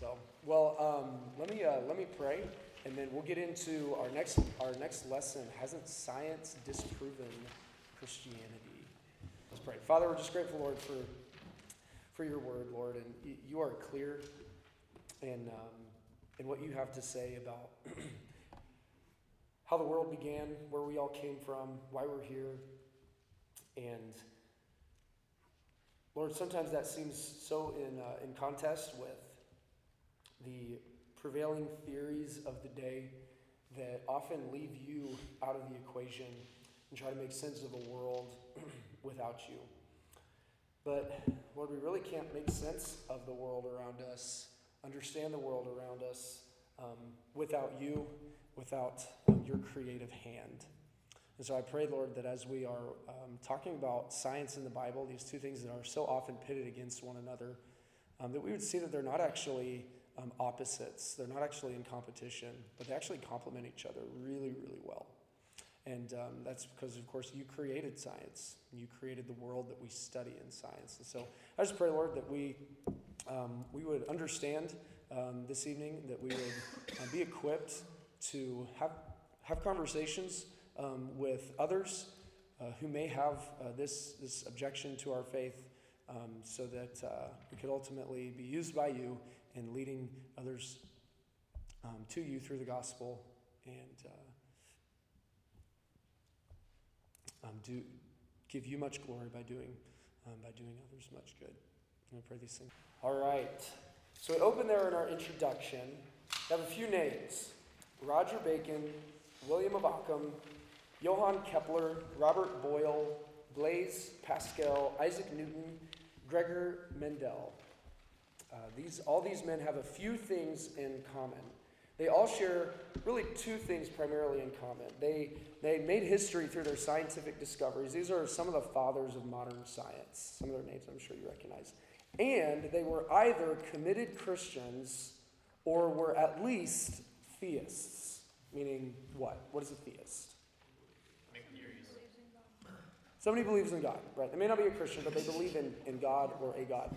So, well, let me pray, and then we'll get into our next lesson. Hasn't science disproven Christianity? Let's pray. Father, we're just grateful, Lord, for your word, Lord, and you are clear in what you have to say about how the world began, where we all came from, why we're here, and Lord, sometimes that seems so in contest with the prevailing theories of the day that often leave you out of the equation and try to make sense of a world without you. But Lord, we really can't make sense of the world around us, understand the world around us without you, without your creative hand. And so I pray, Lord, that as we are talking about science in the Bible, these two things that are so often pitted against one another, that we would see that they're not actually opposites. They're not actually in competition, but they actually complement each other really, really well. And that's because, of course, you created science. You created the world that we study in science. And so I just pray, Lord, that we would understand this evening, that we would be equipped to have conversations with others who may have this objection to our faith, so that we could ultimately be used by you in leading others to you through the gospel, and do give you much glory by doing others much good. And I pray these things. All right. So we open there in our introduction. We have a few names: Roger Bacon, William of Ockham, Johann Kepler, Robert Boyle, Blaise Pascal, Isaac Newton, Gregor Mendel. All these men have a few things in common. They all share really two things primarily in common. They made history through their scientific discoveries. These are some of the fathers of modern science. Some of their names I'm sure you recognize. And they were either committed Christians or were at least theists. Meaning what? What is a theist? Somebody believes in God, right? They may not be a Christian, but they believe in God or a God.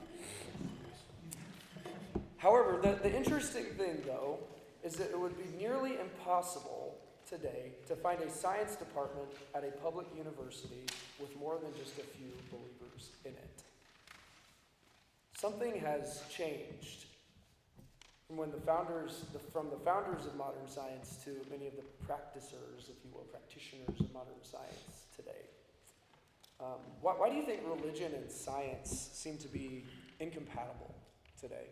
However, the interesting thing, though, is that it would be nearly impossible today to find a science department at a public university with more than just a few believers in it. Something has changed from the founders of modern science to many of the practitioners of modern science today. Why do you think religion and science seem to be incompatible today?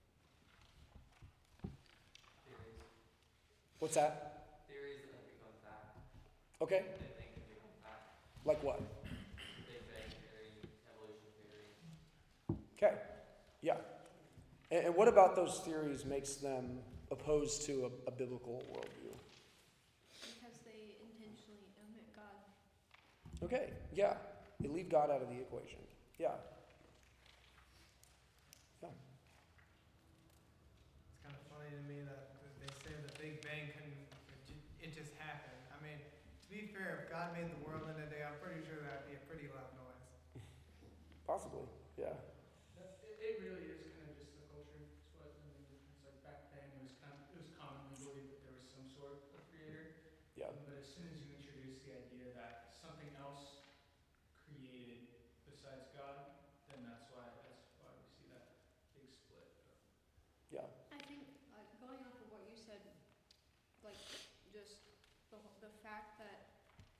Theories. What's that? Theories that have become fact. Okay. They think have become fact. Like what? Big Bang theory, evolution theory. Okay. Yeah. And what about those theories makes them opposed to a biblical worldview? Because they intentionally omit God. Okay. Yeah. They leave God out of the equation. Yeah. Yeah. It's kind of funny to me that they say the Big Bang it just happened. I mean, to be fair, if God made the world in a day, I'm pretty sure that'd be a pretty loud noise. Possibly. Yeah. It really is kind of just the culture. It's like back then it was commonly believed that there was some sort of creator. Yeah. But as soon as you introduce the idea that something else created besides God, then that's why we see that big split. Yeah. I think, going off of what you said, like, just the fact that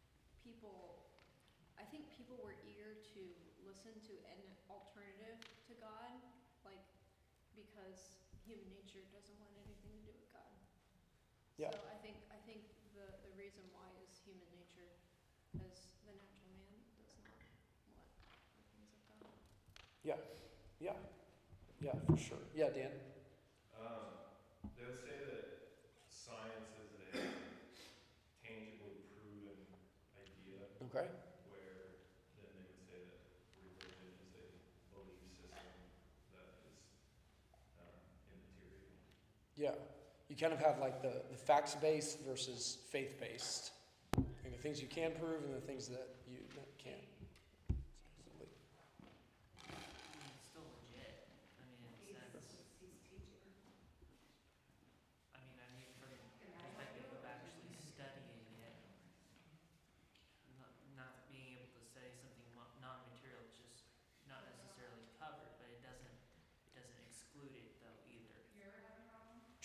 I think people were eager to listen to an alternative to God, like, because human nature doesn't want anything to do with God. Yeah. So I think the reason why is human nature, as the natural man does not want the things of God. Yeah. Yeah. Yeah, for sure. Yeah, Dan? They would say that science is a tangibly proven idea, Okay. where then they would say that religion is a belief system that is immaterial. Yeah. You kind of have like the facts-based versus faith-based. And the things you can prove and the things that you can't. Supposedly. It's still legit. I mean, in a sense.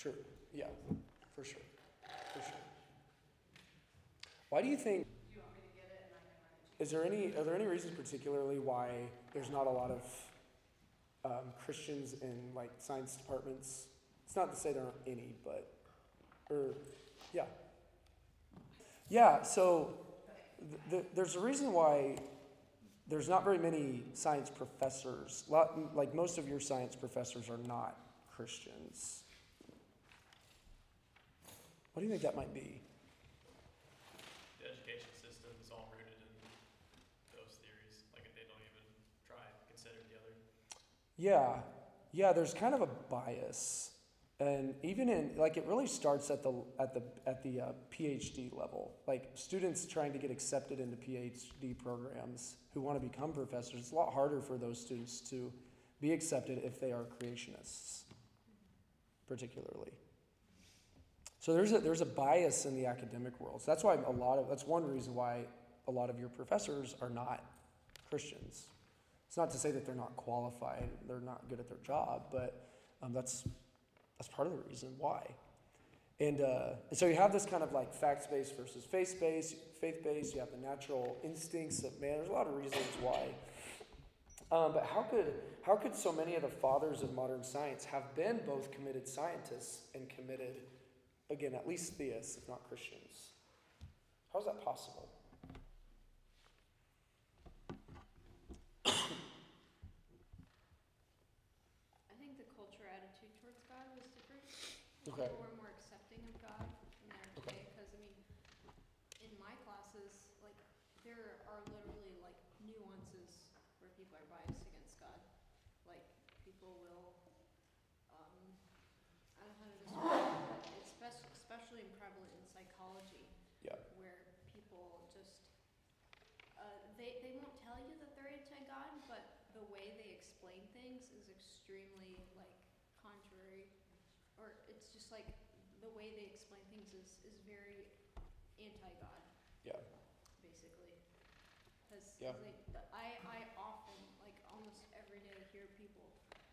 True. Yeah, for sure. For sure. Why do you think, Do you want me to get it and I can write it? are there any reasons particularly why there's not a lot of Christians in like science departments? It's not to say there aren't any, but, yeah. Yeah, so there's a reason why there's not very many science professors. Like most of your science professors are not Christians. What do you think that might be? The education system is all rooted in those theories. Like they don't even try to consider the other. Yeah, there's kind of a bias, and even in like it really starts at the PhD level. Like students trying to get accepted into PhD programs who want to become professors. It's a lot harder for those students to be accepted if they are creationists, particularly. So there's a bias in the academic world. So that's why that's one reason why a lot of your professors are not Christians. It's not to say that they're not qualified, they're not good at their job, but that's part of the reason why. And so you have this kind of like facts-based versus faith-based. You have the natural instincts of man. There's a lot of reasons why. But how could so many of the fathers of modern science have been both committed scientists and committed, again, at least theists, if not Christians? How is that possible? I think the culture attitude towards God was different. Okay. People were more accepting of God in their Okay. day, because I mean, in my classes, like, there are literally like nuances where people are biased against God. Like, people will, I don't know how to describe it, but it's especially prevalent in psychology. Yeah. Where people just, they won't tell you that they're anti-God, but the way they explain things is extremely, like, contrary, or it's just like, the way they explain things is very anti-God, Yeah. basically. Because Yeah. I often, like, almost every day hear people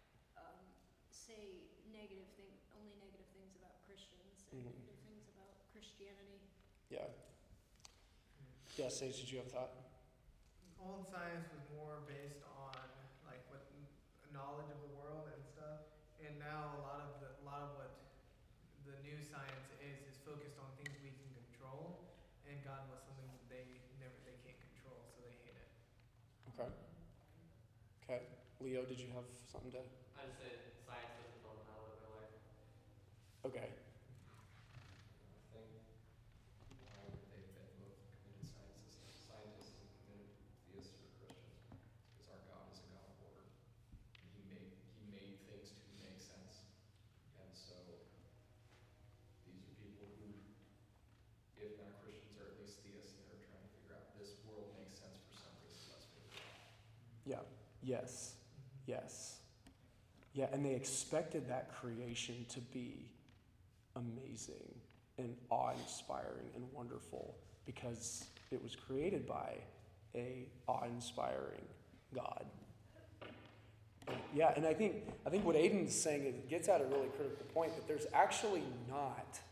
say only negative things about Christians and Mhm. negative things about Christianity. Yeah. Yeah, Sage, did you have a thought? Old science was more based on like what knowledge of the world and stuff, and now a lot of what the new science is focused on things we can control, and God was something that they can't control, so they hate it. Okay. Okay. Leo, did you have something to? I just say science doesn't fundamental of my life. Okay. I think why would they have been both committed scientists and committed theists or Christians? Because our God is a God of order. He made things to make sense. And so these are people who, if not Christians, are at least theists that are trying to figure out this world makes sense for some reason, let's figure it out. Yeah. Yes. Yes. Yeah, and they expected that creation to be amazing and awe-inspiring and wonderful because it was created by a awe-inspiring God. Yeah, and I think what Aiden's saying is it gets at a really critical point that there's actually not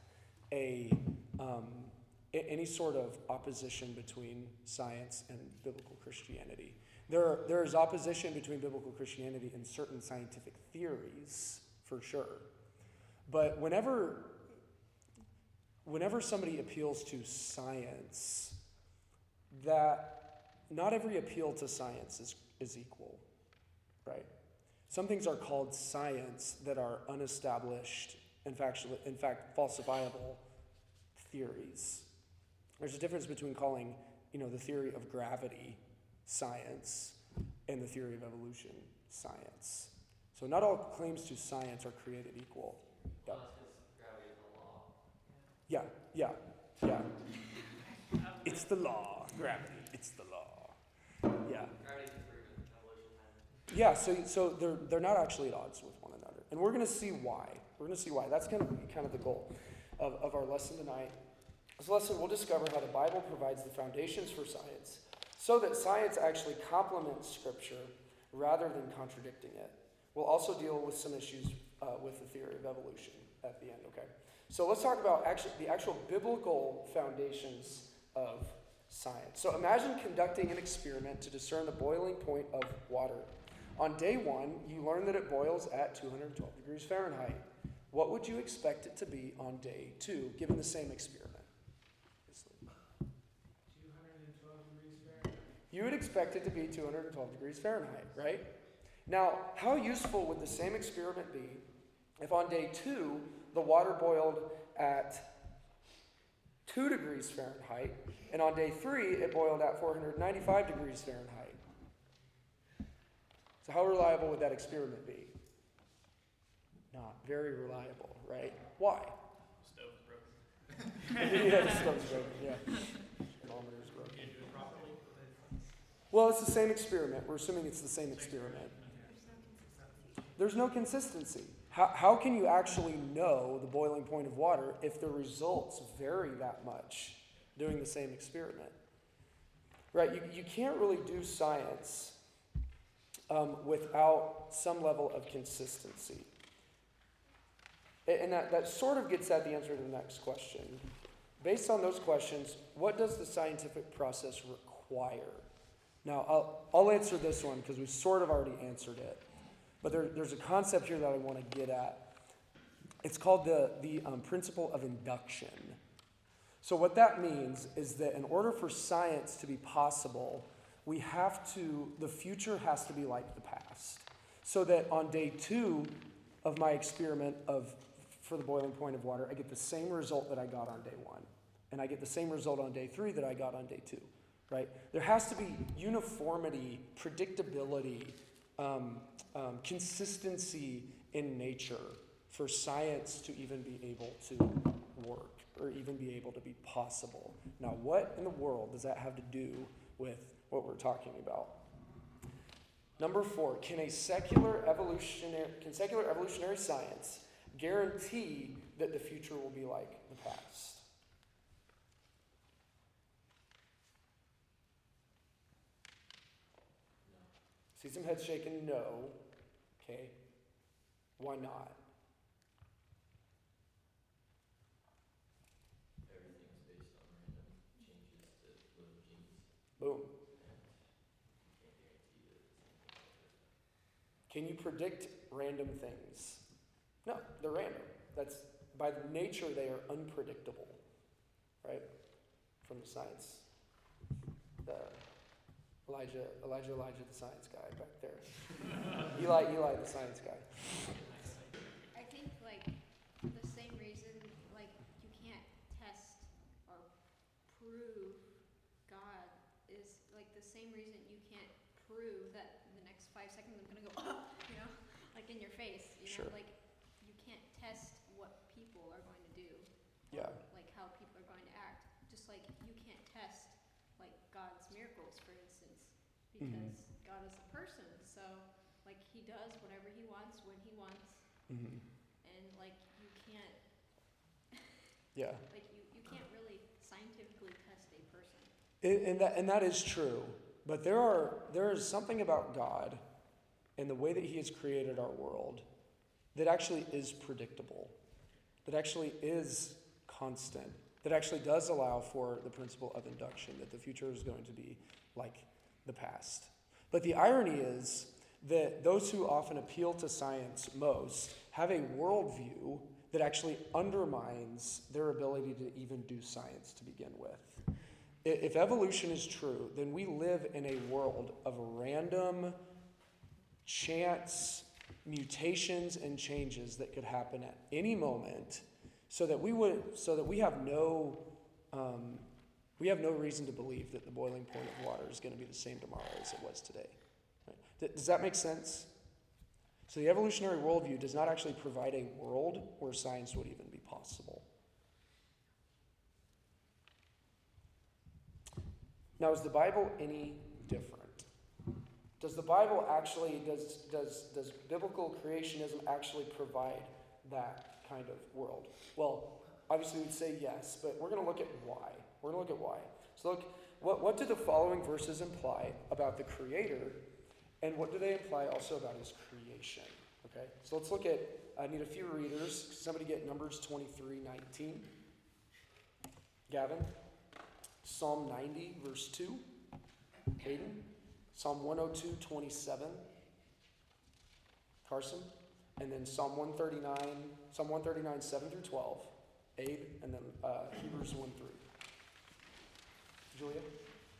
any sort of opposition between science and biblical Christianity. There is opposition between biblical Christianity and certain scientific theories, for sure. But whenever somebody appeals to science, that not every appeal to science is equal, right? Some things are called science that are unestablished, in fact, falsifiable theories. There's a difference between calling, the theory of gravity science and the theory of evolution science. So not all claims to science are created equal. Yeah. Well, that's because gravity is the law. Yeah. It's the law. Gravity. It's the law. Yeah. Gravity is proven, evolution hasn't. Yeah, so they're not actually at odds with one another. And we're going to see why. That's going to be kind of the goal of our lesson tonight. This lesson will discover how the Bible provides the foundations for science so that science actually complements Scripture rather than contradicting it. We'll also deal with some issues with the theory of evolution. at the end, okay? So let's talk about the actual biblical foundations of science. So imagine conducting an experiment to discern the boiling point of water. On day 1, you learn that it boils at 212 degrees Fahrenheit. What would you expect it to be on day 2, given the same experiment? 212 degrees Fahrenheit. You would expect it to be 212 degrees Fahrenheit, right? Now, how useful would the same experiment be if on day 2, the water boiled at 2 degrees Fahrenheit, and on day 3, it boiled at 495 degrees Fahrenheit? So how reliable would that experiment be? Not very reliable, right? Why? Stove is broken. Yeah, the stove's broken, yeah. Thermometer's broken. Can't do it properly. Well, it's the same experiment. We're assuming it's the same experiment. There's no consistency. How can you actually know the boiling point of water if the results vary that much doing the same experiment? Right? You can't really do science without some level of consistency. And that sort of gets at the answer to the next question. Based on those questions, what does the scientific process require? Now, I'll answer this one because we've sort of already answered it. But there's a concept here that I want to get at. It's called the principle of induction. So what that means is that in order for science to be possible, the future has to be like the past. So that on day 2 of my experiment for the boiling point of water, I get the same result that I got on day 1. And I get the same result on day 3 that I got on day 2. Right? There has to be uniformity, predictability, consistency in nature for science to even be able to work or even be able to be possible. Now, what in the world does that have to do with what we're talking about? Number 4, can secular evolutionary science guarantee that the future will be like the past? See some heads shaking, no. Okay. Why not? Everything's based on random changes to little genes. Boom. And you can't guarantee that the same thing will happen. Can you predict random things? No, they're random. That's by nature they are unpredictable. Right? From the science. Elijah, the science guy back there. Eli, the science guy. I think, like, the same reason, like, you can't test or prove God is, like, the same reason you can't prove that in the next 5 seconds I'm gonna go, you know, like in your face, you know? Sure. Like, you can't test what people are going to do. Yeah. Like, how people are going to act. Just like you can't test, like, God's miracles, for instance, because God is a person, so, like, he does whatever he wants, when he wants, Mm-hmm. and, like, you can't, Yeah. like, you can't really scientifically test a person. And that is true. But there is something about God and the way that he has created our world that actually is predictable, that actually is constant, that actually does allow for the principle of induction, that the future is going to be like the past. But the irony is that those who often appeal to science most have a worldview that actually undermines their ability to even do science to begin with. If evolution is true, then we live in a world of random chance mutations and changes that could happen at any moment, so that we have no reason to believe that the boiling point of water is going to be the same tomorrow as it was today. Right? Does that make sense? So the evolutionary worldview does not actually provide a world where science would even be possible. Now, is the Bible any different? Does the Bible actually, does biblical creationism actually provide that kind of world? Well, obviously we'd say yes, but we're going to look at why. So look, what do the following verses imply about the Creator, and what do they imply also about his creation? Okay, so let's look at I need a few readers. Somebody get Numbers 23:19. Gavin. Psalm 90, verse 2. Hayden. Psalm 102:27. Carson. And then Psalm 139, 7 through 12. Abe. And then Hebrews 1:3. Julia?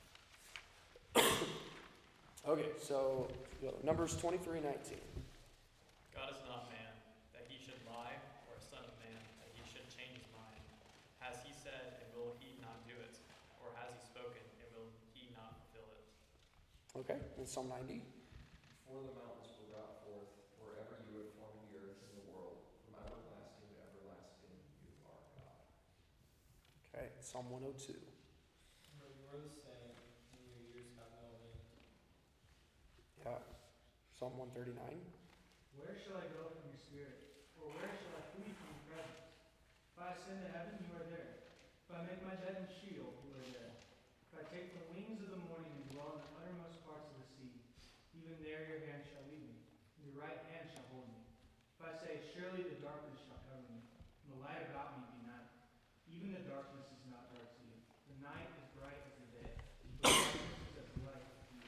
Okay, so Numbers 23:19. God is not man, that he should lie, or a son of man, that he should change his mind. Has he said, and will he not do it? Or has he spoken, and will he not fulfill it? Okay, and Psalm 90. Before the mountains were brought forth, wherever you had formed the earth and the world, from everlasting to everlasting, you are God. Okay, Psalm 102. For you are the same, and your years have no end. Yeah, Psalm 139. Where shall I go from your spirit? Or where shall I flee from your presence? If I ascend to heaven, you are there. If I make my bed in Sheol, you are there. If I take the wings of the morning and dwell in the uttermost parts of the sea, even there your hand shall lead me, and your right hand shall hold me. If I say, surely the darkness shall cover me, and the light about me be night, even the darkness is not dark to you. The night is bright as the day. The darkness is as light as you.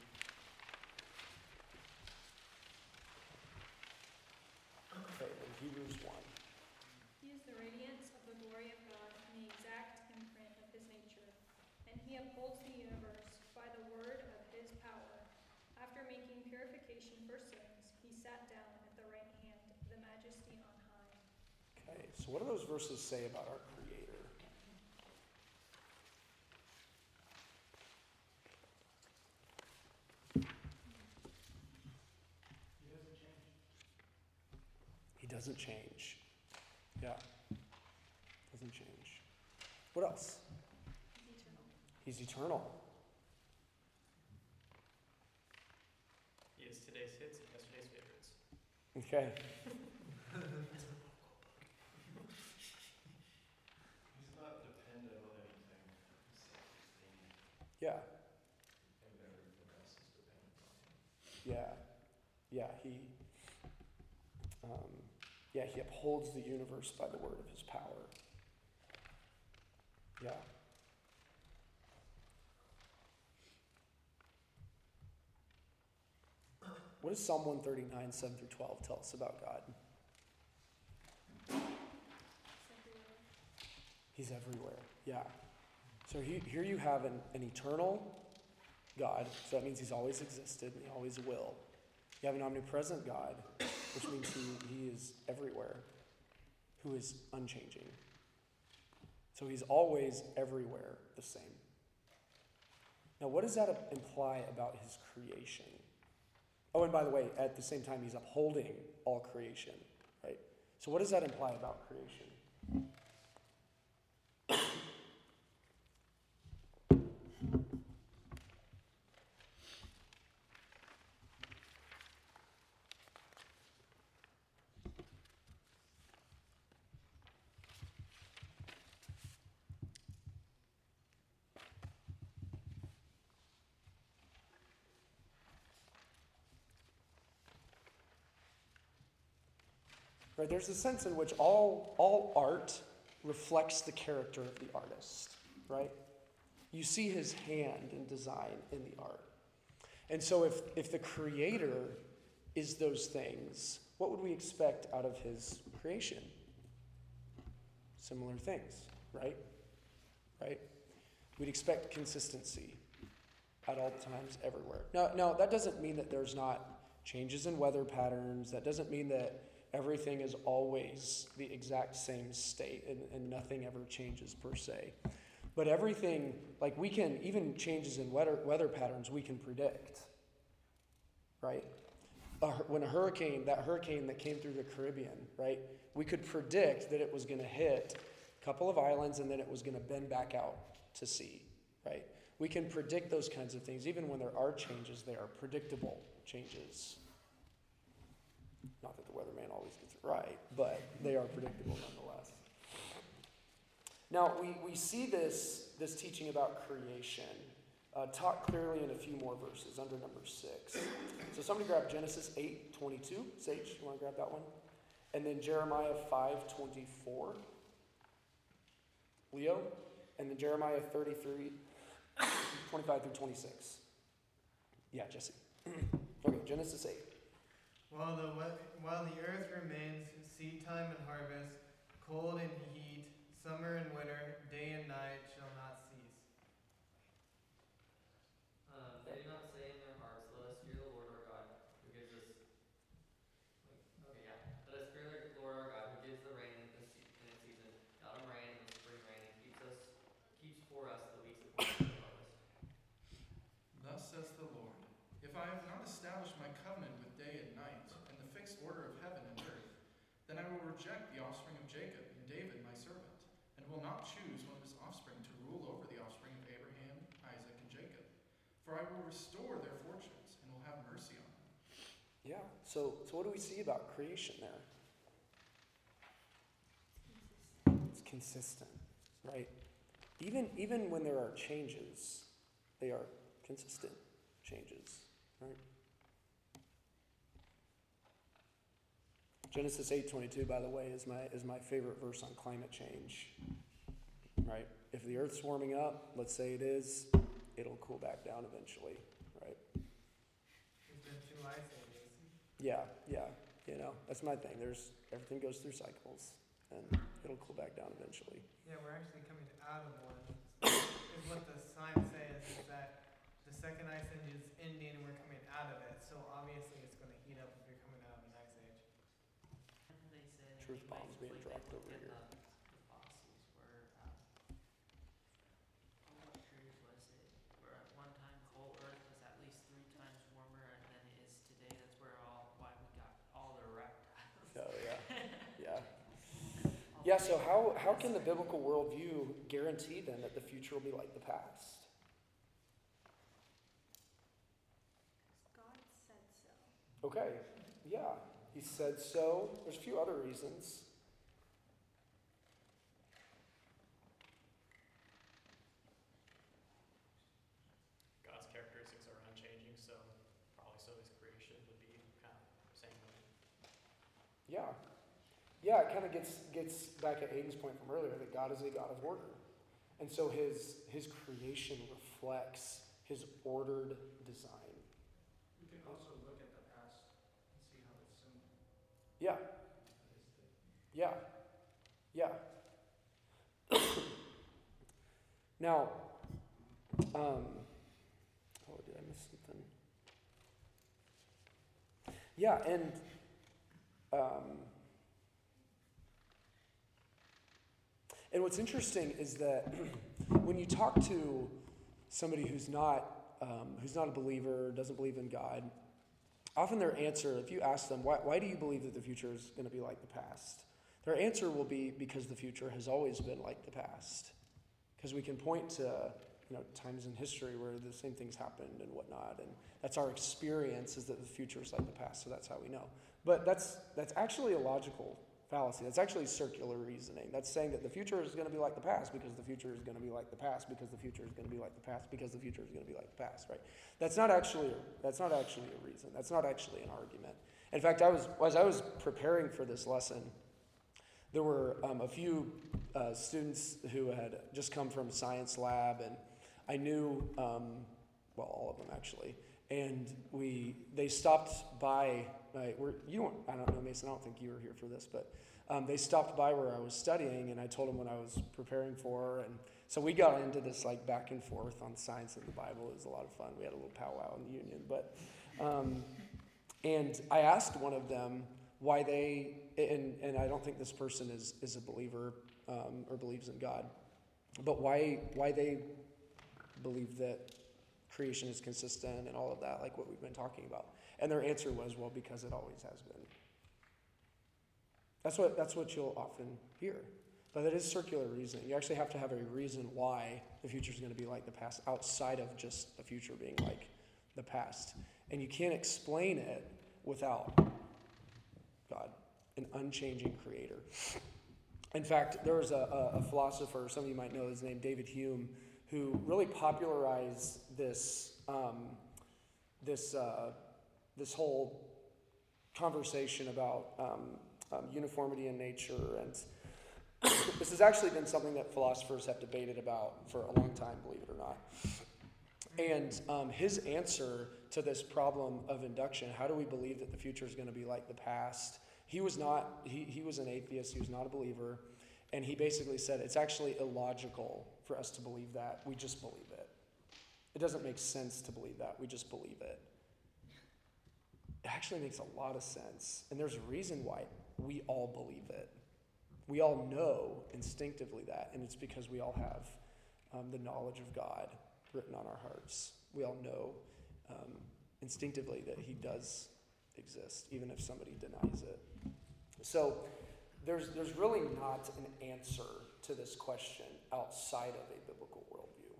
Okay, and Hebrews 1. He is the radiance of the glory of God and the exact imprint of his nature, and he upholds the universe by the word of his power. After making purification for sins, he sat down at the right hand of the majesty on high. Okay, so what do those verses say about our Creator? He doesn't change. He doesn't change. Yeah, doesn't change. What else? He's eternal. He's eternal. He is today's hits and yesterday's favorites. Okay. He's not dependent on anything. He's self-sustaining. Yeah, And everything else is dependent on him. yeah, he upholds the universe by the word of his power. Yeah. What does Psalm 139, 7 through 12 tell us about God? He's everywhere. He's everywhere. Yeah. So here you have an eternal God, so that means he's always existed and he always will. You have an omnipresent God, which means he is everywhere, who is unchanging. So he's always everywhere the same. Now, what does that imply about his creation? Oh, and by the way, at the same time, he's upholding all creation, right? So what does that imply about creation? Right, there's a sense in which all art reflects the character of the artist, right? You see his hand in design in the art. And so if the creator is those things, what would we expect out of his creation? Similar things, right? Right? We'd expect consistency at all times, everywhere. Now, that doesn't mean that there's not changes in weather patterns. That doesn't mean that everything is always the exact same state and nothing ever changes per se. But everything, like we can, even changes in weather patterns, we can predict, right? When that hurricane that came through the Caribbean, right? We could predict that it was going to hit a couple of islands and then it was going to bend back out to sea, right? We can predict those kinds of things. Even when there are changes, they are predictable changes. Not that the weatherman always gets it right, but they are predictable nonetheless. Now, we see this teaching about creation taught clearly in a few more verses under number 6. So somebody grab Genesis 8:22. Sage, you want to grab that one? And then Jeremiah 5:24, Leo. And then Jeremiah 33, 25 through 26. Yeah, Jesse. Okay, Genesis 8. While the earth remains, seed time and harvest, cold and heat, summer and winter, day and night shall not cease. They do not say in their hearts, let us fear the Lord our God, who gives us. Let us fear the Lord our God, who gives the rain in its season, the autumn rain and the spring rain, and keeps for us the weeks appointed for the harvest. Thus says the Lord, if I have not established my covenant with day and night, and the fixed order of heaven and earth, then I will reject the offspring of Jacob and David my servant, and will not choose one of his offspring to rule over the offspring of Abraham, Isaac, and Jacob. For I will restore their fortunes, and will have mercy on them. Yeah, so what do we see about creation there? It's consistent, right? Even when there are changes, they are consistent changes, right? Genesis 8:22, by the way, is my favorite verse on climate change, right? If the Earth's warming up, let's say it is, it'll cool back down eventually, right? There's been 2 ice ages. Yeah, that's my thing. Everything goes through cycles, and it'll cool back down eventually. Yeah, we're actually coming out of one. Is what the sign says, is that the second ice age is ending and we're coming out of it. So obviously it's going to heat up if you're coming out of an ice age. They said Truth bombs being dropped over here. The fossils were, what period was it? Where at one time whole Earth was at least 3 times warmer than it is today. That's why we got all the reptiles. Oh yeah, yeah. Yeah, so how can the biblical worldview guarantee then that the future will be like the past? God said so. Okay, yeah, he said so. There's a few other reasons. God's characteristics are unchanging, so probably so his creation would be kind of the same way. Yeah. Yeah, it kind of gets back at Aiden's point from earlier that God is a God of order. And so his creation reflects his ordered design. We can also look at the past and see how it's similar. Yeah. Yeah. Yeah. Now, did I miss something? Yeah, and what's interesting is that when you talk to somebody who's not a believer, doesn't believe in God, often their answer, if you ask them, why do you believe that the future is going to be like the past? Their answer will be because the future has always been like the past. Because we can point to times in history where the same things happened and whatnot, and that's our experience, is that the future is like the past, so that's how we know. But that's actually a logical fallacy. That's actually circular reasoning. That's saying that the future is going to be like the past because the future is going to be like the past because the future is going to be like the past because the future is going to be like the past, right? That's not actually a reason. That's not actually an argument. In fact, as I was preparing for this lesson, there were a few students who had just come from a science lab, and I knew, all of them actually, and they stopped by. I don't know, Mason, I don't think you were here for this, but they stopped by where I was studying, and I told them what I was preparing for, and so we got into this like back and forth on science and the Bible. It was a lot of fun. We had a little powwow in the union, but and I asked one of them why they, and I don't think this person is a believer or believes in God, but why they believe that creation is consistent and all of that, like what we've been talking about. And their answer was, well, because it always has been. That's what you'll often hear. But it is circular reasoning. You actually have to have a reason why the future is going to be like the past, outside of just the future being like the past. And you can't explain it without God, an unchanging creator. In fact, there was a philosopher, some of you might know his name, David Hume, who really popularized this whole conversation about uniformity in nature, and this has actually been something that philosophers have debated about for a long time, believe it or not. And his answer to this problem of induction, how do we believe that the future is going to be like the past? He was an atheist, he was not a believer, and he basically said it's actually illogical for us to believe that. We just believe it. It doesn't make sense to believe that. We just believe it. It actually makes a lot of sense, and there's a reason why we all believe it. We all know instinctively that, and it's because we all have the knowledge of God written on our hearts. We all know instinctively that he does exist, even if somebody denies it. So there's really not an answer to this question outside of a biblical worldview.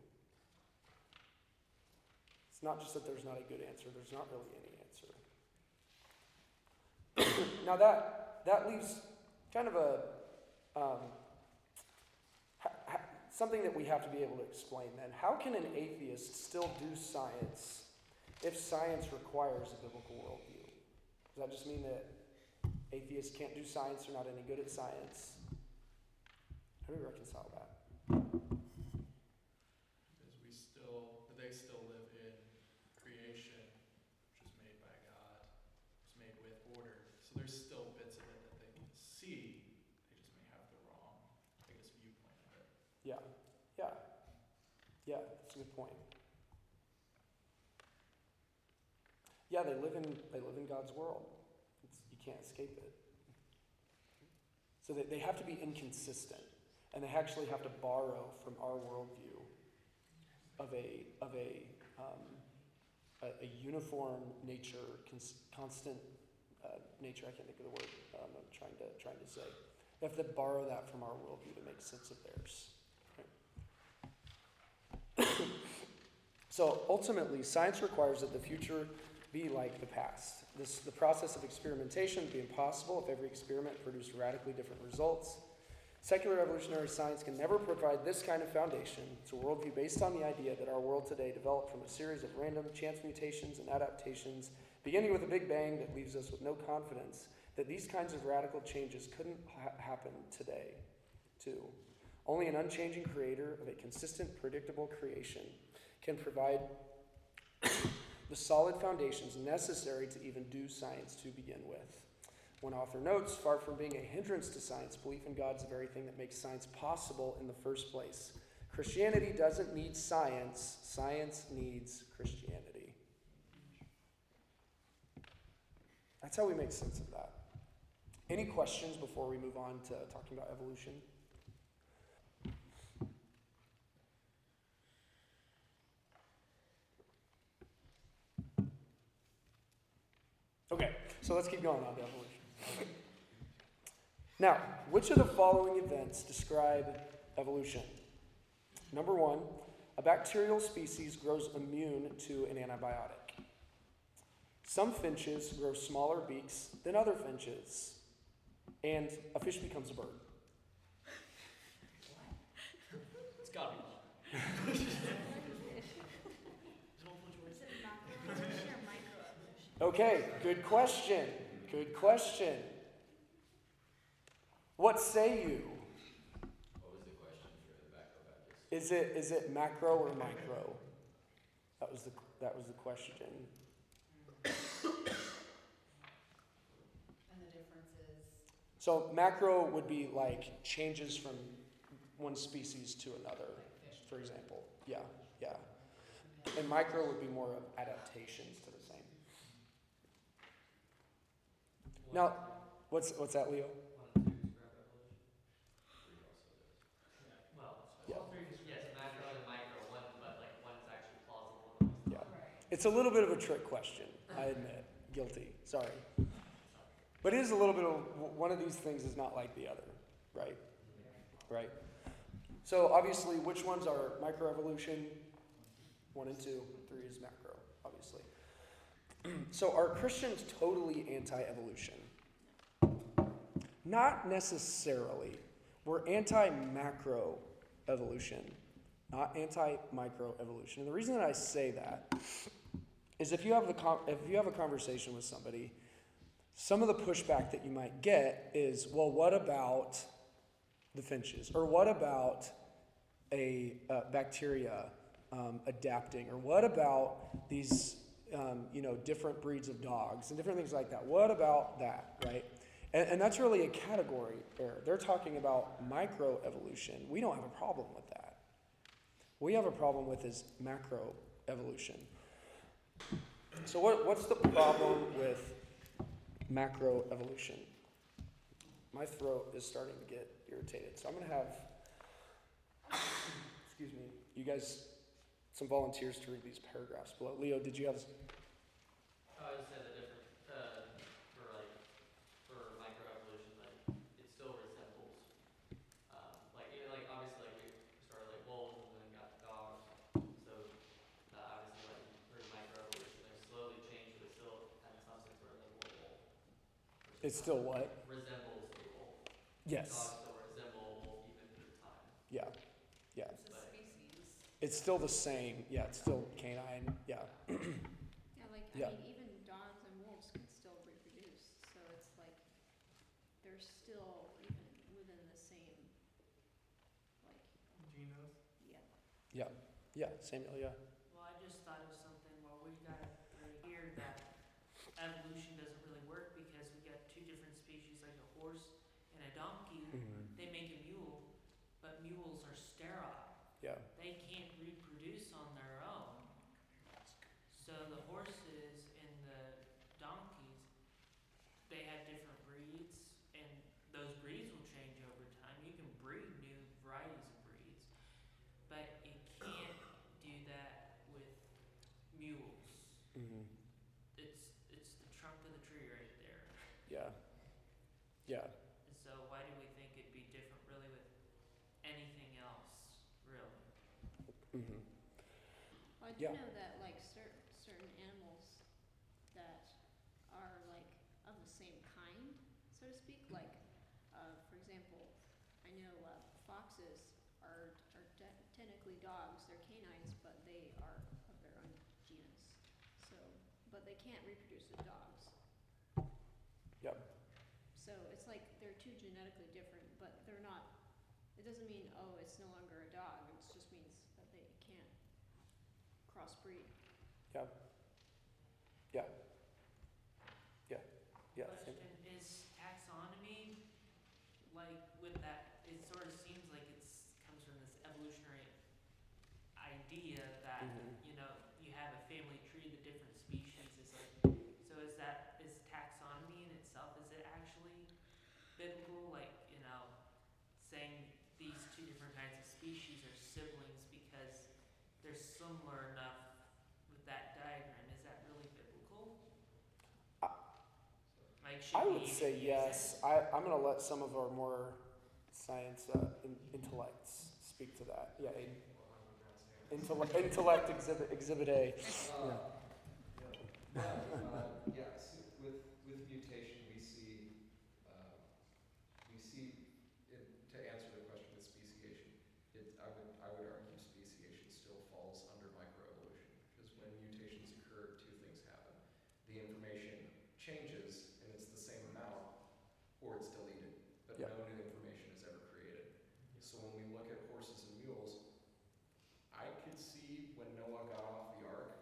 It's not just that there's not a good answer, there's not really any answer. Now that leaves kind of a something that we have to be able to explain then. How can an atheist still do science if science requires a biblical worldview? Does that just mean that atheists can't do science, they're not any good at science? How do we reconcile that? Because they still live in creation, which is made by God, it's made with order. So there's still bits of it that they can see, they just may have the wrong, viewpoint of it. Yeah, that's a good point. Yeah, they live in God's world. You can't escape it. So they have to be inconsistent, and they actually have to borrow from our worldview of a uniform nature, constant nature. I can't think of the word I'm trying to say. They have to borrow that from our worldview to make sense of theirs. Right? So ultimately, science requires that the future be like the past. The process of experimentation would be impossible if every experiment produced radically different results. Secular evolutionary science can never provide this kind of foundation. It's a worldview based on the idea that our world today developed from a series of random chance mutations and adaptations, beginning with a big bang that leaves us with no confidence that these kinds of radical changes couldn't happen today, too. Only an unchanging creator of a consistent, predictable creation can provide the solid foundations necessary to even do science to begin with. One author notes, far from being a hindrance to science, belief in God is the very thing that makes science possible in the first place. Christianity doesn't need science, science needs Christianity. That's how we make sense of that. Any questions before we move on to talking about evolution? Okay, so let's keep going on to evolution. Now, which of the following events describe evolution? Number 1, a bacterial species grows immune to an antibiotic. Some finches grow smaller beaks than other finches, and a fish becomes a bird. It's gotta be one. Okay, good question. Good question. What say you? What was the question for the bacteria? Is it macro or micro? That was the question. And the difference is? So macro would be like changes from one species to another, for example. Yeah. And micro would be more of adaptations to the same. Now, what's that, Leo? Yeah. Yes, macro and micro, one, but like one's actually plausible. Yeah. It's a little bit of a trick question, I admit. Guilty. Sorry. But it is a little bit of, one of these things is not like the other, right? Right? So obviously, which ones are microevolution? 1 and 2. 3 is macro, obviously. So are Christians totally anti-evolution? Not necessarily. We're anti-macro evolution, not anti-micro evolution. And the reason that I say that is if you have a conversation with somebody some of the pushback that you might get is, well, what about the finches? Or what about a bacteria adapting? Or what about these, different breeds of dogs and different things like that? What about that, right? And that's really a category error. They're talking about microevolution. We don't have a problem with that. We have a problem with is macroevolution. So what's the problem with macroevolution? My throat is starting to get irritated, so I'm going to have, you guys, some volunteers to read these paragraphs below. Leo, did you have? I just said the different, for microevolution, it still resembles, obviously, we started like wolves and then got dogs, so, obviously, through microevolution, they've slowly changed, but still, in some sense, resemble a wolf. It's still what? Resembles a wolf. Yes. Dogs still resemble a wolf even through time. Yeah. It's a species. It's still the same. Yeah, it's still canine. Yeah. Yeah, Yeah. even dogs and wolves can still reproduce, so it's like, they're still even within the same, Genos. yeah. Yeah, Samuel, yeah. Well, I just thought of something, we got right here that evolution doesn't really work because we got two different species, like a horse and a donkey. Mm-hmm. They make a mule, but mules are sterile. Yeah. They can't reproduce on their own. So the horses and the donkeys, they have different breeds, and those breeds will change over time. You can breed new varieties of breeds, but you can't do that with mules. Mm-hmm. It's the trunk of the tree right there. Yeah. Yeah. And so why do we think it'd be different really with anything else, really? Mm-hmm. Well, I do Yeah. know that certain animals that are of the same kind, so to speak, for example, I know foxes are technically dogs. They're canines, but they are of their own genus. So, but they can't reproduce with dogs. Yep. So it's like they're two genetically different, but they're not. It doesn't mean it's no longer a dog. It just means that they can't crossbreed. Yeah. Yeah. Yeah. Yeah. Question, is taxonomy, with that, it sort of seems like comes from this evolutionary idea that, Mhm. You have a family tree, the different species is so is taxonomy in itself, is it actually biblical? Saying these two different kinds of species are siblings because they're similar enough with that diagram, is that really biblical? I would say yes. I'm going to let some of our more science intellects speak to that. Yeah, Aiden. Intellect exhibit A. Yeah. Yes, with mutation, we see, to answer the question with speciation, I would argue speciation still falls under microevolution, because when mutations occur, two things happen. The information changes, and it's the same amount, or it's deleted, but Yeah. no new information is ever created. So when we look at horses and mules, I could see when Noah got off the ark,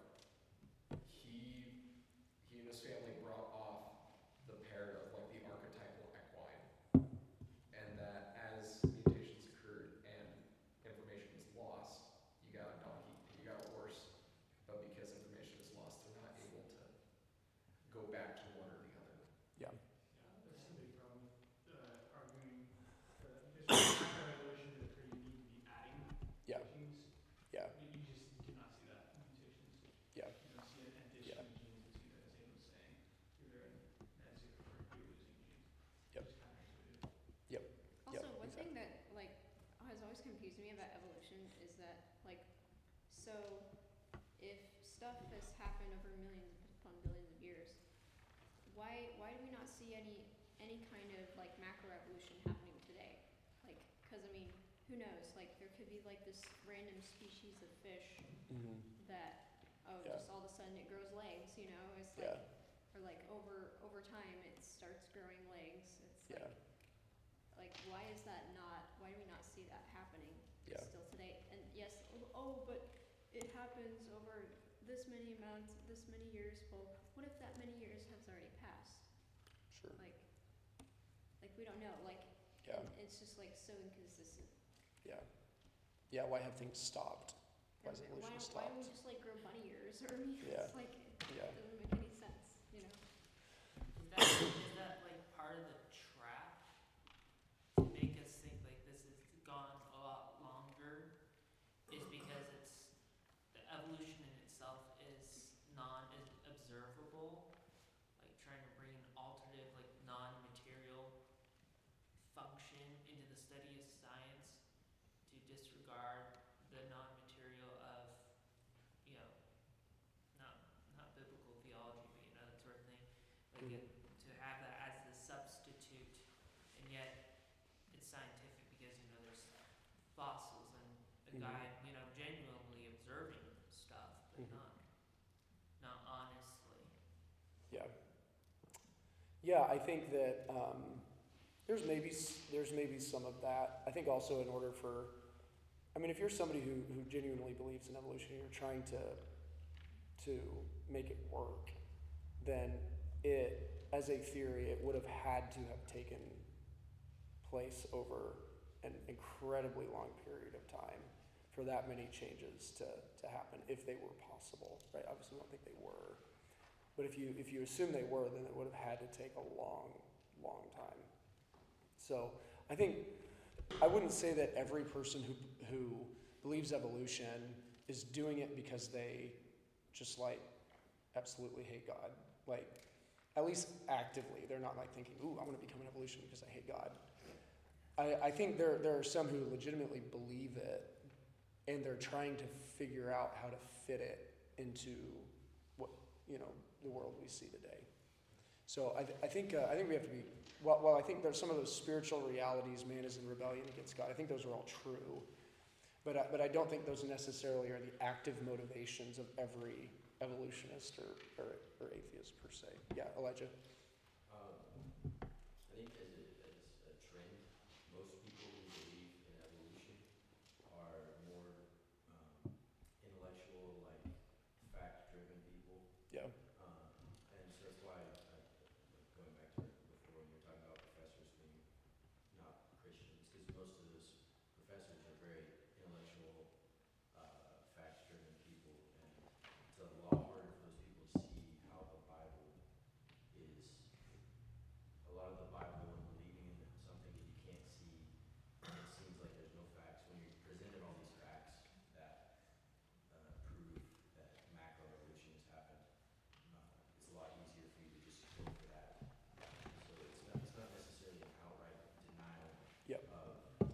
he and his family brought off the pair of the archetypal equine, and that as mutations occurred and information was lost, you got a donkey, you got a horse, but because information is lost, they're not able to go back to one or the other. Yeah. That's the big problem with arguing because microevolution is occur, you need to be adding Yeah. genes. Yeah. You just do not see that in mutations. Yeah. You don't see an addition Yeah. of genes, it's either, as Aiden was saying, either a net zero or you're losing genes. Yep. It's counterintuitive. Also, Yeah, one thing exactly. that has always confused me about evolution is that so if stuff has happened over millions upon billions of years, why do we not see any kind of macroevolution happening today? Because who knows? There could be this random species of fish Mm-hmm. that Yeah. just all of a sudden it grows legs. It's Yeah. Or or like over time, it starts growing legs. It's Yeah. like why is that not, why do we not see that happening Yeah. still today? And yes, oh, but it happens over this many years. Well, what if that many years has already passed? Sure. Like we don't know. Like, Yeah. it's just like so inconsistent. Yeah. Yeah. Why have things stopped? Why has And evolution why don't we stopped? just like grow bunny ears? Or I mean, Yeah. it's like Yeah. it doesn't make any sense, you know? Is that like part of the trap to make us think like this has gone a lot longer? Is because it's the evolution in itself is observable, like trying to bring an alternative like non-material function into the study of science to disregard the non-material of, you know, not biblical theology, but you know, that sort of thing. Like Mhm. to have that as the substitute, and yet it's scientific because, you know, there's fossils and a Mhm. guy, you know, genuinely observing stuff, but Mhm. not honestly. Yeah. Yeah, I think that there's maybe some of that. I think also in order for, I mean, if you're somebody who genuinely believes in evolution, you're trying to make it work, then it, as a theory, it would have had to have taken place over an incredibly long period of time for that many changes to happen, if they were possible, right? Obviously, we don't think they were. But if you assume they were, then it would have had to take a long, long time. So I think I wouldn't say that every person who believes evolution is doing it because they just like absolutely hate God. Like, at least actively, they're not like thinking, "Ooh, I'm going to become an evolution because I hate God." I think there are some who legitimately believe it, and they're trying to figure out how to fit it into what, you know, the world we see today. So I think we have to be, while I think there's some of those spiritual realities, man is in rebellion against God, I think those are all true, but I don't think those necessarily are the active motivations of every evolutionist or atheist per se. Yeah, Elijah. I think as a trend, most people who believe in evolution are more intellectual, like fact-driven people. Yeah. And so that's why, going back to before, you were talking about professors being not Christians, because most of those professors are very intellectual, facts-driven people, and it's a lot harder for those people to see how the Bible is. A lot of the Bible and believing in something that you can't see, it seems like there's no facts. When you're presented all these facts that prove that macroevolution has happened, it's a lot easier for you to just go for that. So it's not necessarily an outright denial Yep. of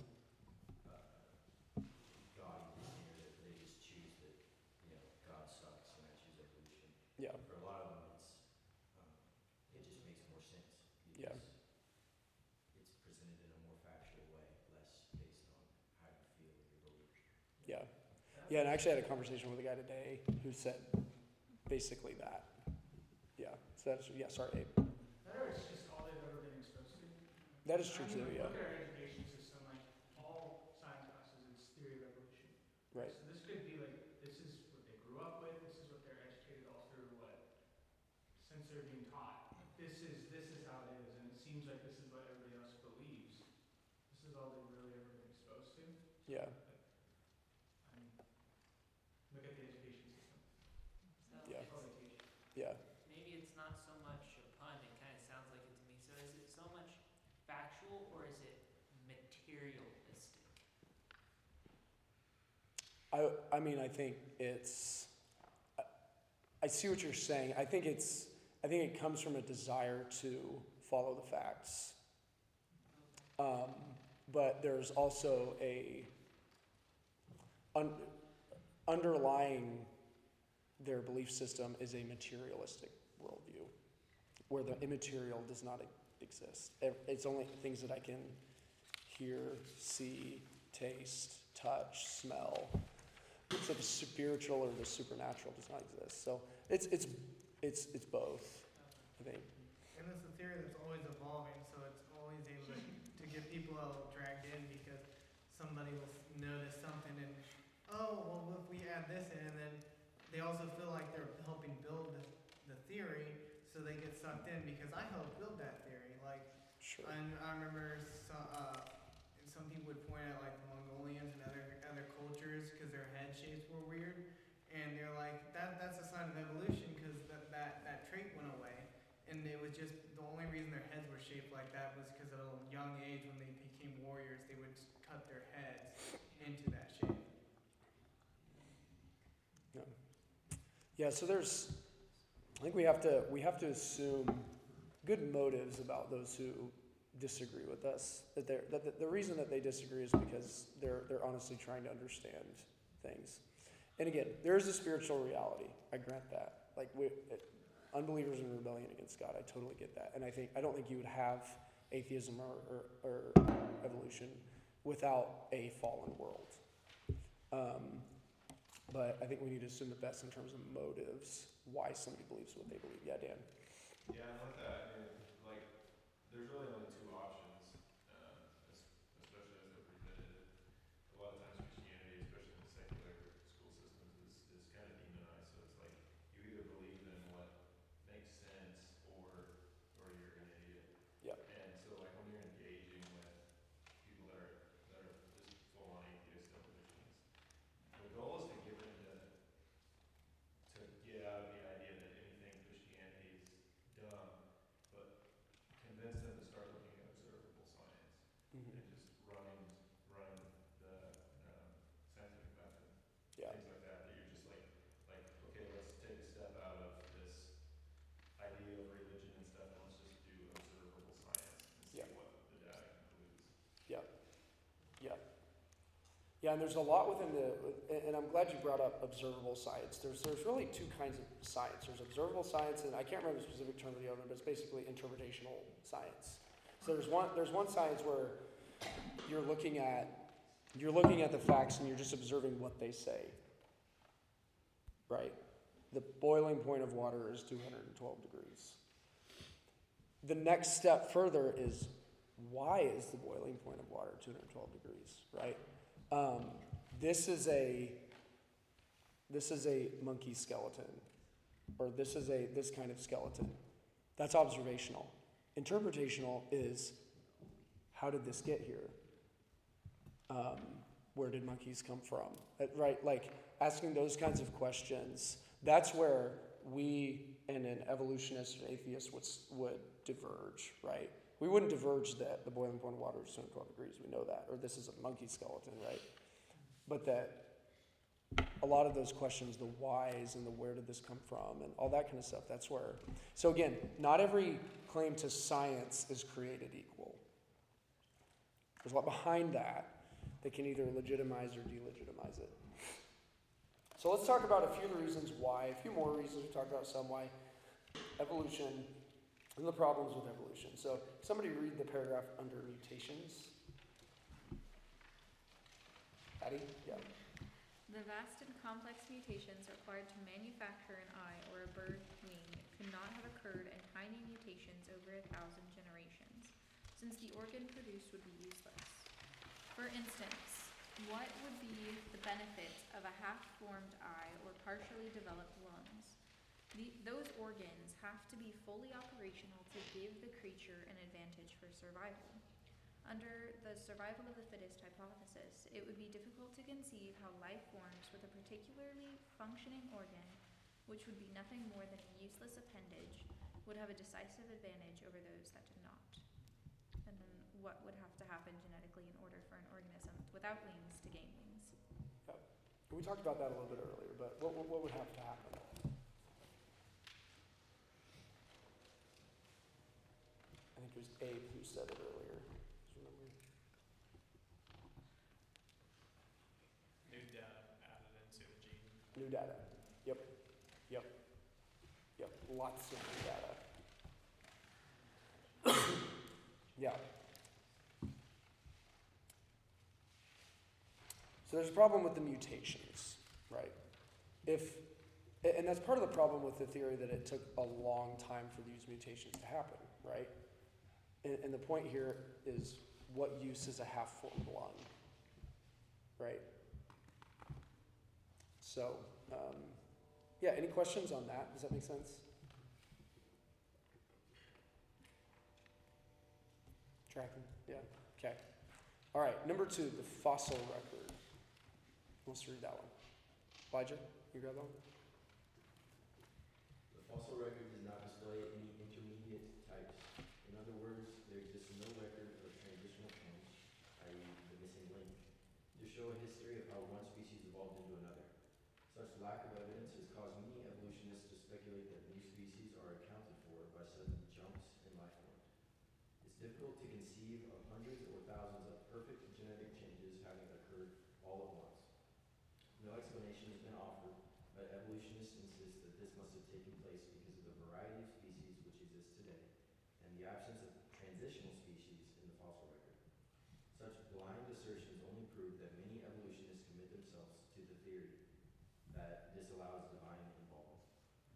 God existing, or that they just choose that, you know, God sucks and I choose evolution. Yeah. For a lot of them, it just makes more sense Yeah. because it's presented in a more factual way, less based on how you feel or your beliefs. Yeah. Yeah, and I actually had a conversation with a guy today who said basically that. Yeah. So that's, yeah, sorry, Abe. That or it's just all they've ever been exposed to. That is true I mean, too, yeah. Look at our education system, like all science classes, it's theory of evolution. Right. So this could be like, this is what they grew up with, this is what they're educated all through, since they're being taught. This is how it is, and it seems like this is what everybody else believes. This is all they've really ever been exposed to. Yeah. I mean, look at the education system. So Yeah. That's all they teach. Yeah. maybe it's not so much a pun, it kind of sounds like it to me. So is it so much factual or is it materialistic? I mean, I think it's, I see what you're saying. I think it comes from a desire to follow the facts. But there's also underlying their belief system is a materialistic worldview, where the immaterial does not exist. It's only things that I can hear, see, taste, touch, smell. So the spiritual or the supernatural does not exist. So it's both. I think. And it's a theory that's always evolving, so it's always able to get people dragged in because somebody will notice something and, oh, well, if we add this in, and then they also feel like they're helping build the theory, so they get sucked in because I helped build that theory. Like, Sure. I remember some people would point out like the Mongolians and other cultures because their head shapes were weird, and they're like that's a sign of evolution because that trait went away, and it was just the only reason their heads were shaped like that was because at a young age when they became warriors they would cut their heads into that shape. Yeah, so I think we have to assume good motives about those who disagree with us. That the reason that they disagree is because they're honestly trying to understand things. And again, there is a spiritual reality. I grant that. Like unbelievers in rebellion against God, I totally get that. And I don't think you would have atheism or evolution without a fallen world. But I think we need to assume the best in terms of motives, why somebody believes what they believe. Yeah, Dan. Yeah, and with that, I mean, like, there's really only two options, especially as they're presented. A lot of times Christianity, especially in the secular school systems, is kind of demonized. So it's like you either believe in what makes sense or you're an idiot. Yep. And so like when you're engaging with people that are just full on atheist delusions, the goal is to get them to get out of the idea that anything Christianity is dumb, but convince them to start looking at observable science and just run the scientific method, Yeah. things like that. That you're just like, okay, let's take a step out of this idea of religion and stuff, and let's just do observable science and see Yeah. what the data concludes. Yeah, and there's a lot within and I'm glad you brought up observable science. There's really two kinds of science. There's observable science, and I can't remember the specific term of the other, but it's basically interpretational science. So there's one science where you're looking at the facts and you're just observing what they say. Right? The boiling point of water is 212 degrees. The next step further is, why is the boiling point of water 212 degrees, right? This is a monkey skeleton, or this kind of skeleton. That's observational. Interpretational is, how did this get here? Where did monkeys come from? Right, like asking those kinds of questions. That's where we and an evolutionist or atheist would diverge, right? We wouldn't diverge that the boiling point of water is 212 degrees. We know that. Or this is a monkey skeleton, right? But that a lot of those questions, the whys and the where did this come from and all that kind of stuff, that's where. So again, not every claim to science is created equal. There's a lot behind that can either legitimize or delegitimize it. So let's talk about a few of the reasons why, a few more reasons. We talked about some why evolution and the problems with evolution. So somebody read the paragraph under mutations. Patty? Yeah. The vast and complex mutations required to manufacture an eye or a bird wing could not have occurred in tiny mutations over 1,000 generations, since the organ produced would be useless. For instance, what would be the benefit of a half-formed eye or partially developed lungs? Those organs have to be fully operational to give the creature an advantage for survival. Under the survival of the fittest hypothesis, it would be difficult to conceive how life forms with a particularly functioning organ, which would be nothing more than a useless appendage, would have a decisive advantage over those that did not. And then what would have to happen genetically in order for an organism without wings to gain wings? Yep. We talked about that a little bit earlier, but what would have to happen? I think it was Abe who said it earlier. Do you remember? New data added into the gene. New data. Yep. Lots of new data. Yeah. So there's a problem with the mutations, right? And that's part of the problem with the theory that it took a long time for these mutations to happen, right? And the point here is what use is a half-formed lung, right? So, yeah, any questions on that? Does that make sense? Tracking? Yeah, okay. All right, number 2, the fossil record. Who wants to read that one? Elijah, you grab that one? The fossil record does not display any intermediate types. In other words, there exists no record of transitional change, i.e. the missing link, to show a history of how one species evolved into another. Such lack of evidence has caused many evolutionists to speculate that new species are accounted for by sudden jumps in life form. It's difficult to conceive of hundreds or thousands of perfect genetic changes having occurred all at once. No explanation has been offered, but evolutionists insist that this must have taken place because of the variety of species which exist today, and the absence of transitional species in the fossil record. Such blind assertions only prove that many evolutionists commit themselves to the theory that disallows divine involvement.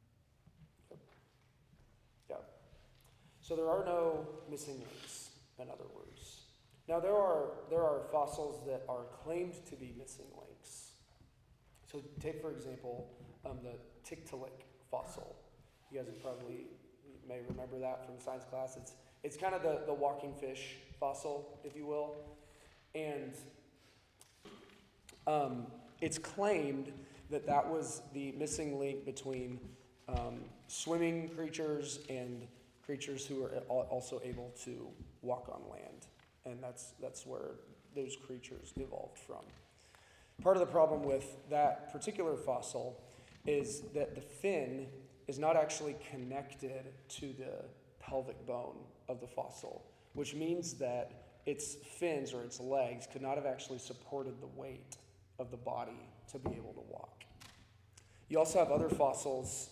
Yeah. So there are no missing links, in other words. Now there are fossils that are claimed to be missing links. So take, for example, the Tiktaalik fossil. You guys may remember that from science class. It's kind of the walking fish fossil, if you will. And it's claimed that was the missing link between swimming creatures and creatures who are also able to walk on land. And that's where those creatures evolved from. Part of the problem with that particular fossil is that the fin is not actually connected to the pelvic bone of the fossil, which means that its fins or its legs could not have actually supported the weight of the body to be able to walk. You also have other fossils,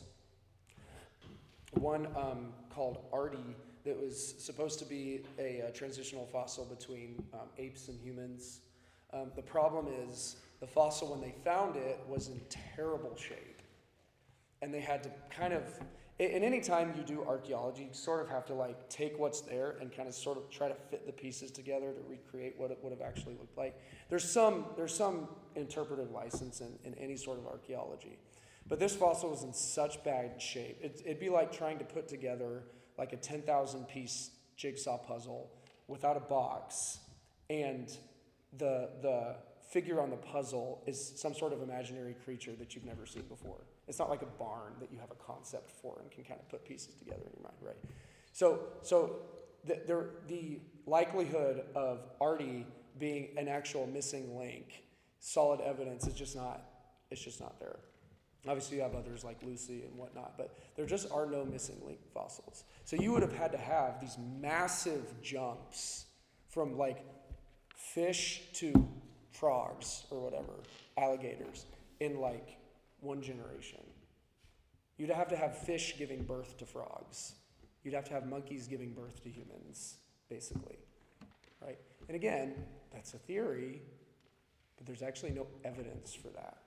one called Artie that was supposed to be a transitional fossil between apes and humans. The problem is the fossil, when they found it, was in terrible shape. And they had to kind of, and any time you do archaeology, you sort of have to like take what's there and kind of sort of try to fit the pieces together to recreate what it would have actually looked like. There's some interpretive license in any sort of archaeology. But this fossil was in such bad shape. It'd be like trying to put together like a 10,000 piece jigsaw puzzle without a box, and the figure on the puzzle is some sort of imaginary creature that you've never seen before. It's not like a barn that you have a concept for and can kind of put pieces together in your mind, right? So the likelihood of Artie being an actual missing link, solid evidence, is just not there. Obviously you have others like Lucy and whatnot, but there just are no missing link fossils. So you would have had to have these massive jumps from like fish to frogs or whatever, alligators, in like one generation. You'd have to have fish giving birth to frogs. You'd have to have monkeys giving birth to humans, basically, right? And again, that's a theory, but there's actually no evidence for that.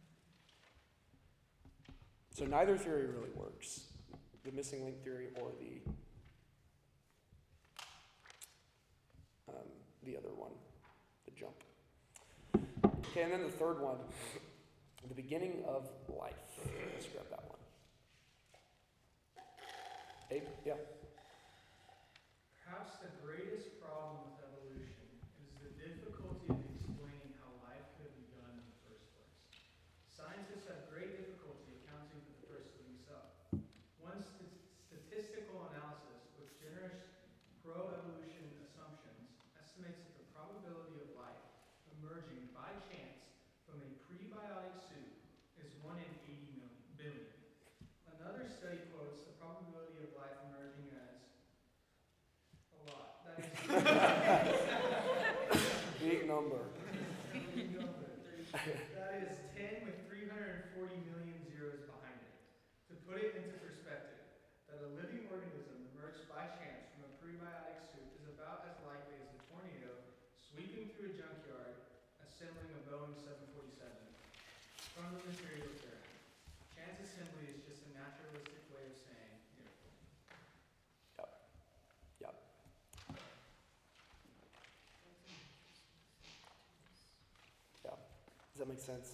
So neither theory really works, the missing link theory or the other one, the jump. Okay, and then the third one, the beginning of life. Let's grab that one. Abe, yeah. Perhaps the greatest problem with evolution is the difficulty of explaining how life could have begun in the first place. Scientists have great difficulty accounting for the first living cell. One statistical analysis with generous pro-evolution assumptions estimates that the probability of life emerging by chance from a prebiotic soup is 1 in 80 billion. Another study quotes the probability of life emerging as a lot. That is Big number. That is 10 with 340 million zeros behind it. To put it into perspective, that a living organism emerged by chance from a prebiotic soup is about as likely as a tornado sweeping through a junkyard, assembling a Boeing 747 from the materials therein. Chance is simply naturalistic way of saying miracle. Yep. Yeah. Does that make sense?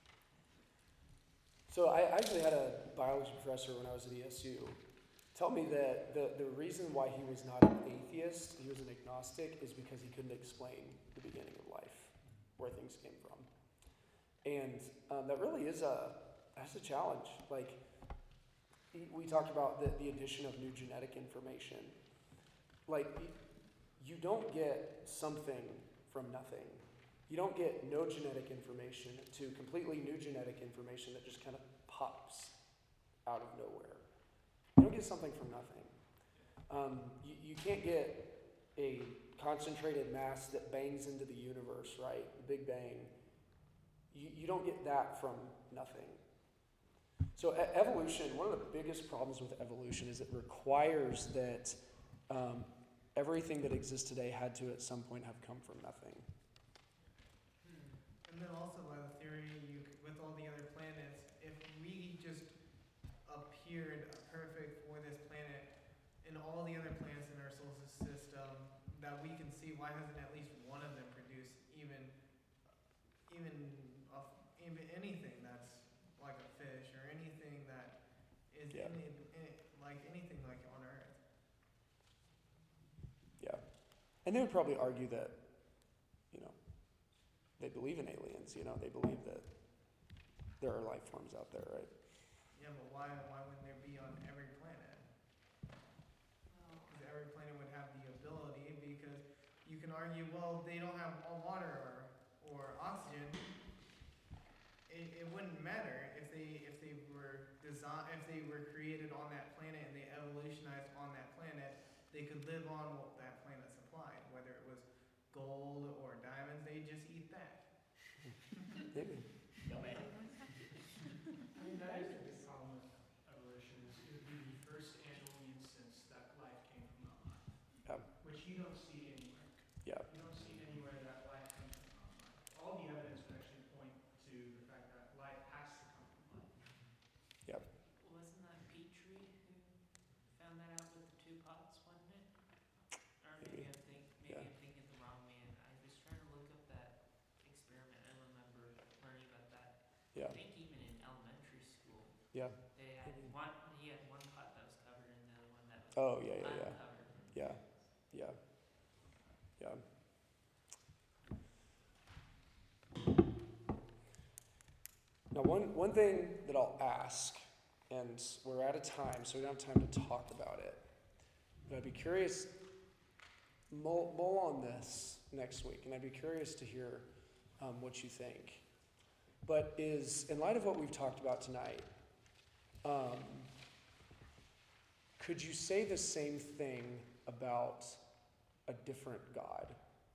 So I actually had a biology professor when I was at ESU tell me that the reason why he was not an atheist, he was an agnostic, is because he couldn't explain the beginning of life, where things came from. And that really is that's a challenge. Like, we talked about the addition of new genetic information. Like, you don't get something from nothing. You don't get no genetic information to completely new genetic information that just kind of pops out of nowhere. You don't get something from nothing. You can't get a concentrated mass that bangs into the universe, right? The Big Bang. You don't get that from nothing. So evolution, one of the biggest problems with evolution is it requires that everything that exists today had to at some point have come from nothing. And then also by the theory, with all the other planets, if we just appeared perfect for this planet and all the other planets in our solar system that we can see, why hasn't at least one of them produced even anything that's like a fish or anything that is like anything like on Earth? Yeah. And they would probably argue that, they believe in aliens, they believe that there are life forms out there, right? Yeah, but why wouldn't there be on every planet? Because every planet would have the ability, because you can argue, well, they don't have all water or oxygen. It wouldn't matter if they were created on that planet and they evolutionized on that planet. They could live on what that planet supplied, whether it was gold or diamonds. They just eat that. Maybe. I mean, that is a big problem with evolution. It would be the first and only instance that life came from non-life, which you don't see anywhere. Yeah. You don't see anywhere that life comes from non-life. All the evidence would actually point to the fact that life has to come from life. Yep. Wasn't that Petrie who found that out with the 2 pots, wasn't it? Or maybe Maybe. I'm thinking the wrong man. I was trying to look up that experiment. I remember learning about that. Yeah. I think even in elementary school, Yeah. they had he had one pot that was covered and the other one that was Oh, yeah. uncovered. Yeah. Now, one thing that I'll ask, and we're out of time, so we don't have time to talk about it, but I'd be curious, mull on this next week, and I'd be curious to hear what you think. But in light of what we've talked about tonight, could you say the same thing about a different God?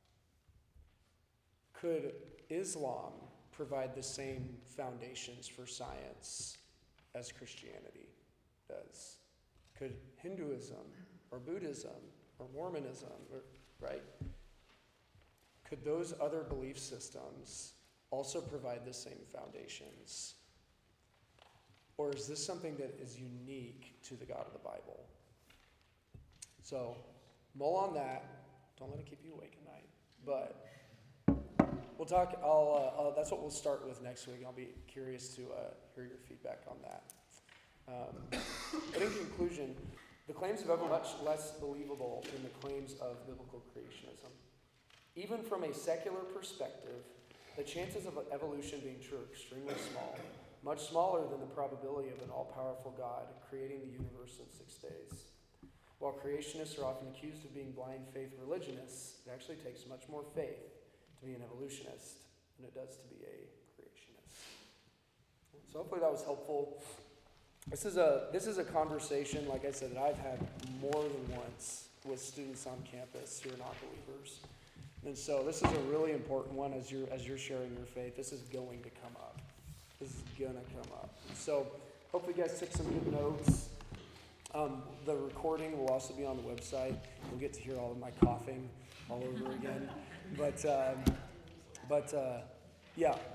Could Islam provide the same foundations for science as Christianity does? Could Hinduism or Buddhism or Mormonism, right? Could those other belief systems also provide the same foundations? Or is this something that is unique to the God of the Bible? So, mull on that. Don't let it keep you awake at night. But we'll talk. That's what we'll start with next week. I'll be curious to hear your feedback on that. But in conclusion, the claims of ever much less believable than the claims of biblical creationism. Even from a secular perspective, the chances of evolution being true are extremely small, much smaller than the probability of an all-powerful God creating the universe in 6 days. While creationists are often accused of being blind faith religionists, it actually takes much more faith to be an evolutionist than it does to be a creationist. So hopefully that was helpful. This is a conversation, like I said, that I've had more than once with students on campus who are not believers. And so this is a really important one as you're sharing your faith. This is going to come up. So hopefully you guys took some good notes. The recording will also be on the website. You'll get to hear all of my coughing all over again. But yeah,